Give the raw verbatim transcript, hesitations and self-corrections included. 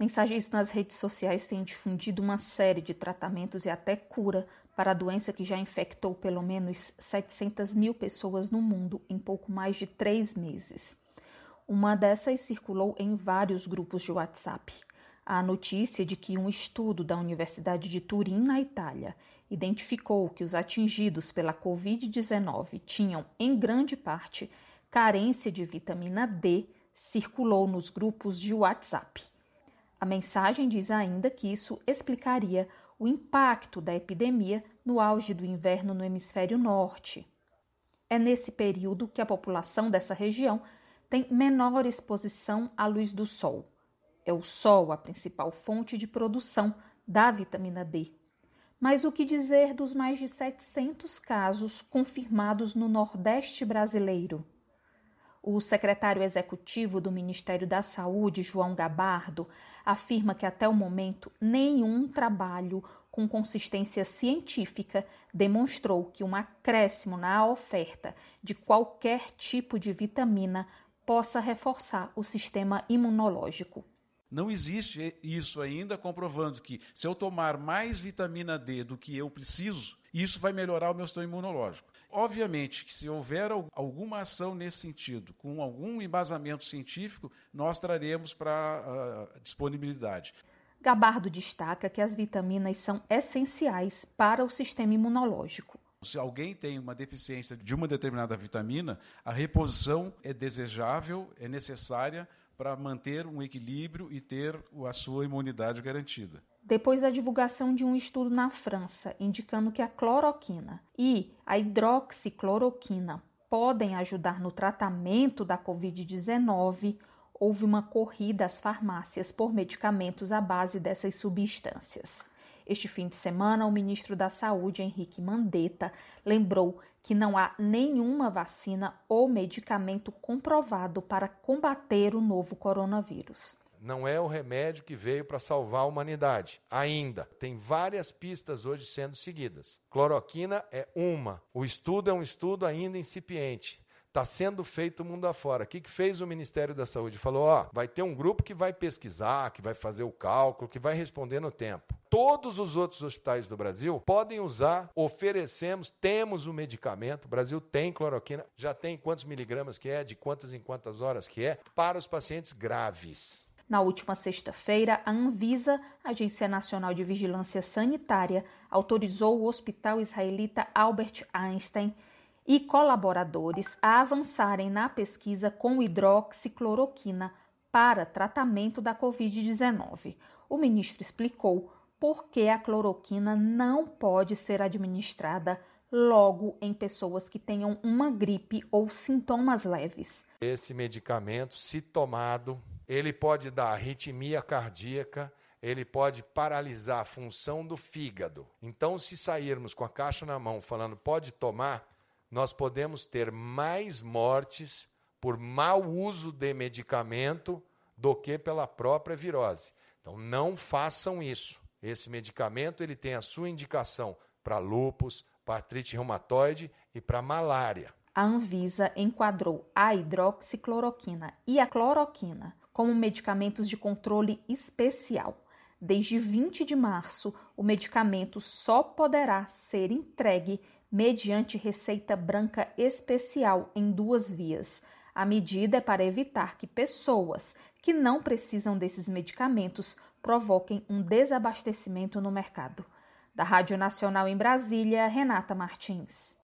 Mensagens nas redes sociais têm difundido uma série de tratamentos e até cura para a doença que já infectou pelo menos setecentas mil pessoas no mundo em pouco mais de três meses. Uma dessas circulou em vários grupos de WhatsApp. A notícia de que um estudo da Universidade de Turim, na Itália, identificou que os atingidos pela covid dezenove tinham, em grande parte, carência de vitamina D, circulou nos grupos de WhatsApp. A mensagem diz ainda que isso explicaria o impacto da epidemia no auge do inverno no hemisfério norte. É nesse período que a população dessa região tem menor exposição à luz do sol. É o sol a principal fonte de produção da vitamina D. Mas o que dizer dos mais de setecentos casos confirmados no Nordeste brasileiro? O secretário executivo do Ministério da Saúde, João Gabardo, afirma que até o momento nenhum trabalho com consistência científica demonstrou que um acréscimo na oferta de qualquer tipo de vitamina possa reforçar o sistema imunológico. Não existe isso ainda comprovando que se eu tomar mais vitamina D do que eu preciso, isso vai melhorar o meu sistema imunológico. Obviamente que se houver alguma ação nesse sentido, com algum embasamento científico, nós traremos para a disponibilidade. Gabardo destaca que as vitaminas são essenciais para o sistema imunológico. Se alguém tem uma deficiência de uma determinada vitamina, a reposição é desejável, é necessária para manter um equilíbrio e ter a sua imunidade garantida. Depois da divulgação de um estudo na França indicando que a cloroquina e a hidroxicloroquina podem ajudar no tratamento da covid dezenove, houve uma corrida às farmácias por medicamentos à base dessas substâncias. Este fim de semana, o ministro da Saúde, Henrique Mandetta, lembrou que não há nenhuma vacina ou medicamento comprovado para combater o novo coronavírus. Não é o remédio que veio para salvar a humanidade, ainda. Tem várias pistas hoje sendo seguidas. Cloroquina é uma. O estudo é um estudo ainda incipiente. Está sendo feito mundo afora. O que, que fez o Ministério da Saúde? Falou, ó, vai ter um grupo que vai pesquisar, que vai fazer o cálculo, que vai responder no tempo. Todos os outros hospitais do Brasil podem usar, oferecemos, temos o medicamento, o Brasil tem cloroquina, já tem quantos miligramas que é, de quantas em quantas horas que é, para os pacientes graves. Na última sexta-feira, a Anvisa, Agência Nacional de Vigilância Sanitária, autorizou o hospital israelita Albert Einstein e colaboradores a avançarem na pesquisa com hidroxicloroquina para tratamento da covid dezenove. O ministro explicou por que a cloroquina não pode ser administrada logo em pessoas que tenham uma gripe ou sintomas leves. Esse medicamento, se tomado, ele pode dar arritmia cardíaca, ele pode paralisar a função do fígado. Então, se sairmos com a caixa na mão falando pode tomar, nós podemos ter mais mortes por mau uso de medicamento do que pela própria virose. Então, não façam isso. Esse medicamento ele tem a sua indicação para lúpus, para artrite reumatoide e para malária. A Anvisa enquadrou a hidroxicloroquina e a cloroquina como medicamentos de controle especial. Desde vinte de março, o medicamento só poderá ser entregue mediante receita branca especial em duas vias. A medida é para evitar que pessoas que não precisam desses medicamentos provoquem um desabastecimento no mercado. Da Rádio Nacional em Brasília, Renata Martins.